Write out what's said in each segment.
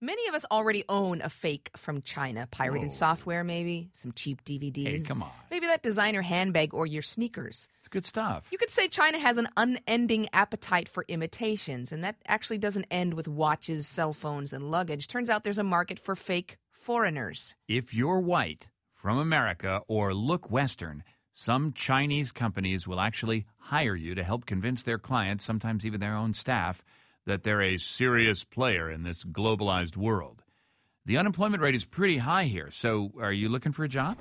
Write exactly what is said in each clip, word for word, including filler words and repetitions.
Many of us already own a fake from China. Pirated Whoa. software, maybe. Some cheap D V Ds. Hey, come on. Maybe that designer handbag or your sneakers. It's good stuff. You could say China has an unending appetite for imitations, and that actually doesn't end with watches, cell phones, and luggage. Turns out there's a market for fake foreigners. If you're white, from America, or look Western, some Chinese companies will actually hire you to help convince their clients, sometimes even their own staff, that they're a serious player in this globalized world. The unemployment rate is pretty high here, so are you looking for a job?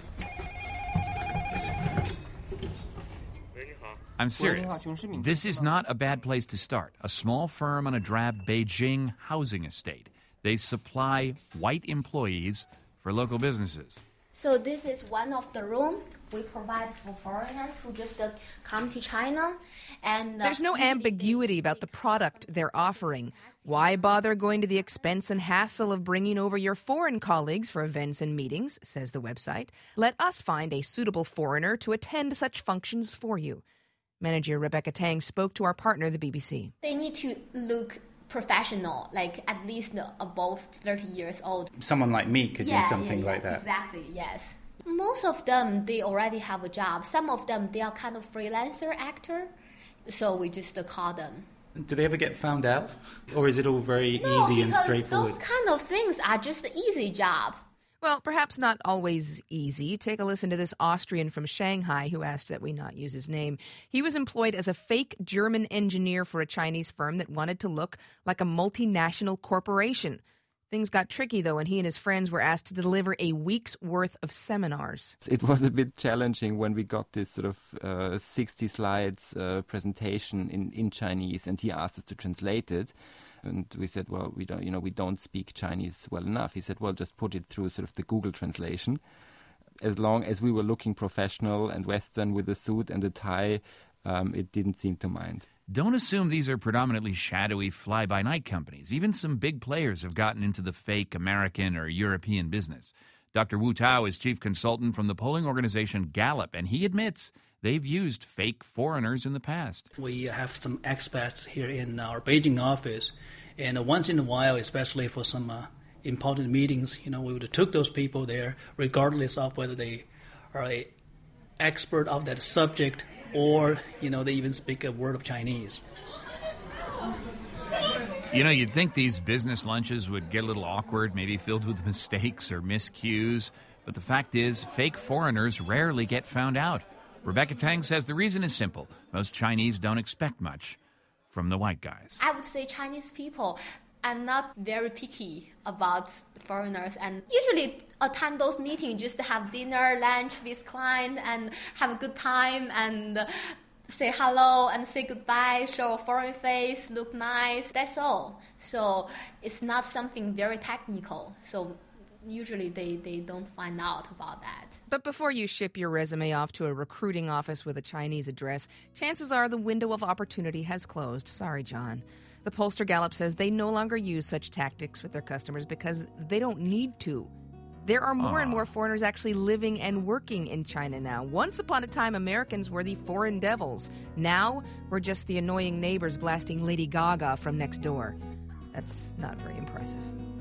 I'm serious. This is not a bad place to start. A small firm on a drab Beijing housing estate. They supply white employees for local businesses. So this is one of the room we provide for foreigners who just uh, come to China. And uh, There's no ambiguity about the product they're offering. Why bother going to the expense and hassle of bringing over your foreign colleagues for events and meetings, says the website. Let us find a suitable foreigner to attend such functions for you. Manager Rebecca Tang spoke to our partner, the B B C. They need to look professional, like at least above thirty years old. Someone like me could yeah, do something yeah, yeah, like that. Exactly, yes. Most of them, they already have a job. Some of them, they are kind of freelancer actor, so we just uh, call them. Do they ever get found out? Or is it all very no, easy and straightforward? Those kind of things are just an easy job. Well, perhaps not always easy. Take a listen to this Austrian from Shanghai who asked that we not use his name. He was employed as a fake German engineer for a Chinese firm that wanted to look like a multinational corporation. Things got tricky, though, and he and his friends were asked to deliver a week's worth of seminars. It was a bit challenging when we got this sort of uh, sixty slides uh, presentation in, in Chinese, and he asked us to translate it. And we said, well, we don't, you know, we don't speak Chinese well enough. He said, well, just put it through sort of the Google translation. As long as we were looking professional and Western with a suit and a tie, um, it didn't seem to mind. Don't assume these are predominantly shadowy fly-by-night companies. Even some big players have gotten into the fake American or European business. Doctor Wu Tao is chief consultant from the polling organization Gallup, and he admits they've used fake foreigners in the past. We have some expats here in our Beijing office, and once in a while, especially for some uh, important meetings, you know, we would have took those people there, regardless of whether they are an expert of that subject or, you know, they even speak a word of Chinese. You know, you'd think these business lunches would get a little awkward, maybe filled with mistakes or miscues, but the fact is, fake foreigners rarely get found out. Rebecca Tang says the reason is simple. Most Chinese don't expect much from the white guys. I would say Chinese people are not very picky about foreigners and usually attend those meetings just to have dinner, lunch with client and have a good time and say hello and say goodbye, show a foreign face, look nice. That's all. So it's not something very technical. So usually they, they don't find out about that. But before you ship your resume off to a recruiting office with a Chinese address, chances are the window of opportunity has closed. Sorry, John. The pollster Gallup says they no longer use such tactics with their customers because they don't need to. There are more Aww. and more foreigners actually living and working in China now. Once upon a time, Americans were the foreign devils. Now, we're just the annoying neighbors blasting Lady Gaga from next door. That's not very impressive.